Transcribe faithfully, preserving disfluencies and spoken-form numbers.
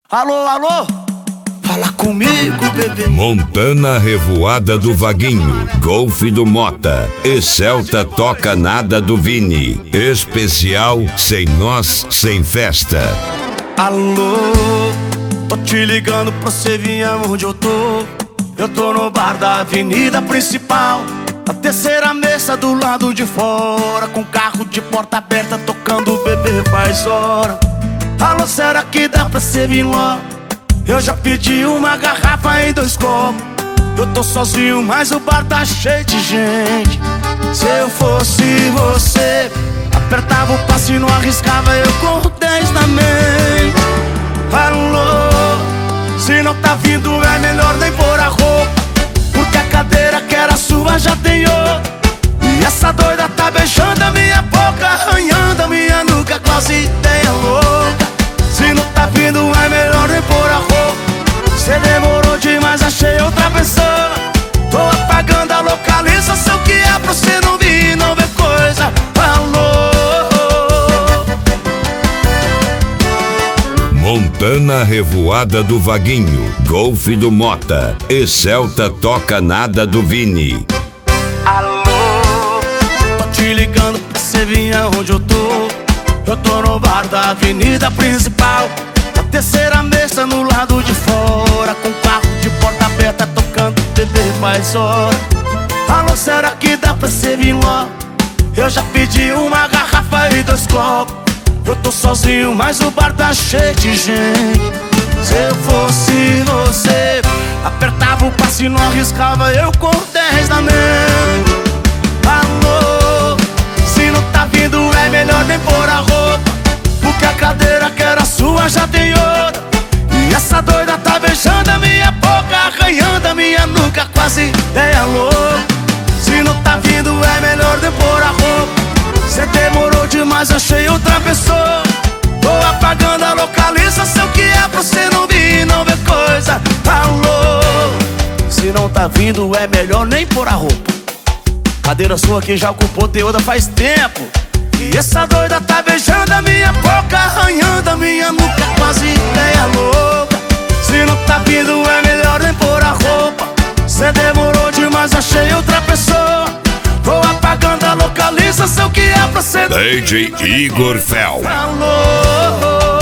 Alô, alô, fala comigo, bebê. Montana Revoada do Vaguinho, Golf do Mota e Celta Toca Nada do Vini. Especial Sem Nós, Sem Festa. Alô, tô te ligando pra você vir onde eu tô. Eu tô no bar da avenida principal, a terceira mesa do lado de fora, com carro de porta aberta tocando o bebê faz hora. Alô, será que dá pra você vir logo? Eu já pedi uma garrafa e dois copos. Eu tô sozinho, mas o bar tá cheio de gente. Se eu fosse você, apertava o passe e não arriscava, eu corro dez também. Alô, se não tá vindo é melhor nem pôr a roupa, porque a cadeira que era sua já tem outra. E essa doida tá beijando a minha boca, arranhando a minha nuca, quase ideia louca. Se não tá vindo é melhor nem pôr a roupa. Cê demorou demais, achei outra pessoa. Tô apagando a localização que é pra você não vir, não ver coisa. Alô, Montana Revoada do Vaguinho, Golf do Mota e Celta Toca Nada do Vini. Alô, tô te ligando pra você vir onde eu tô. Eu tô no bar da avenida principal, a terceira mesa no lado de fora, com carro de porta aberta tocando bebê faz hora. Alô, será que dá pra você vir logo? Eu já pedi uma garrafa e dois copos. Eu tô sozinho, mas o bar tá cheio de gente. Se eu fosse você, apertava o passe e não arriscava, eu corro dez da mente. Alô, se não tá vindo é melhor nem pôr a roupa, porque a cadeira que era sua já tem outra. E essa doida tá beijando a minha boca, arranhando a minha nuca, quase ideia louca. Se não tá vindo é melhor nem pôr a roupa. Cê demorou demais, achei outra pessoa. Tô apagando a localização que é pra você não vir, não ver coisa. Alô, se não tá vindo é melhor nem pôr a roupa. Cadeira sua que já ocupou teuda faz tempo. E essa doida tá beijando a minha boca, arranhando a minha nuca, quase ideia louca. Se não tá vindo é melhor nem pôr a roupa. Cê demorou demais, achei outra pessoa. Tô apagando a localização que é pra ser D J Igor Fel. Alô,